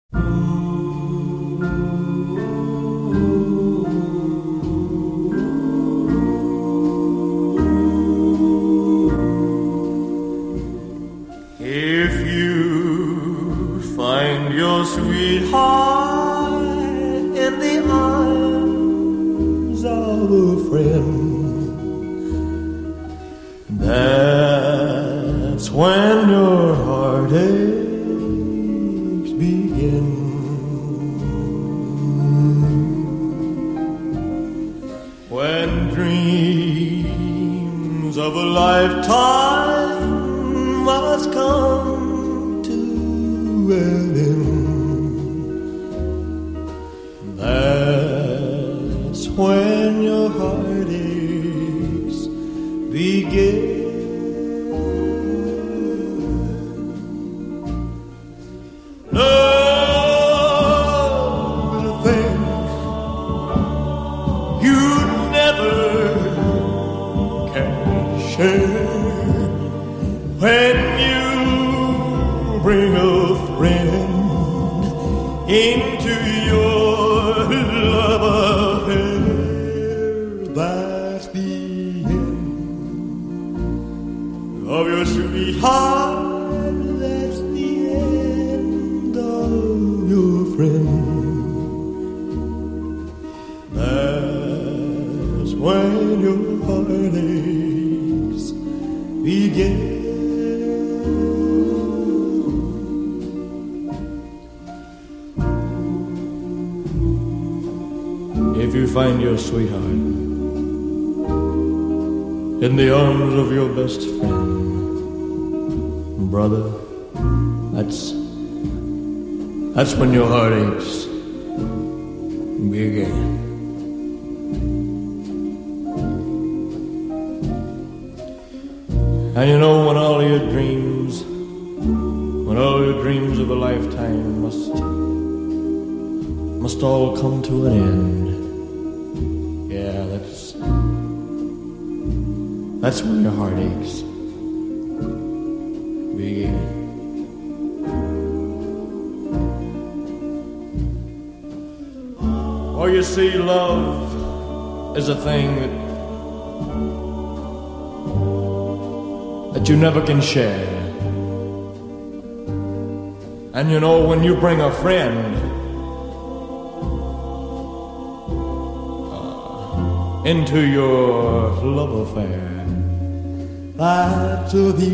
If you find your sweetheart in the arms of a friend, that's when your heartaches begin. When dreams of a lifetime must come to an end, that's when your heartaches begin. Love is a thing you never can share. When you bring a friend into your love affair, that's the end of your sweetheart. That's the end of your friend. That's when your heartaches begin. If you find your sweetheart in the arms of your best friend, brother, that's when your heartaches begin. And you know, when all your dreams of a lifetime must all come to an end, yeah, that's when your heartaches begin. Oh, you see, love is a thing that you never can share. And you know, when you bring a friend into your love affair, that's the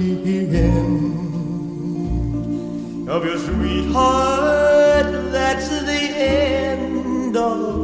end of your sweetheart. That's the end of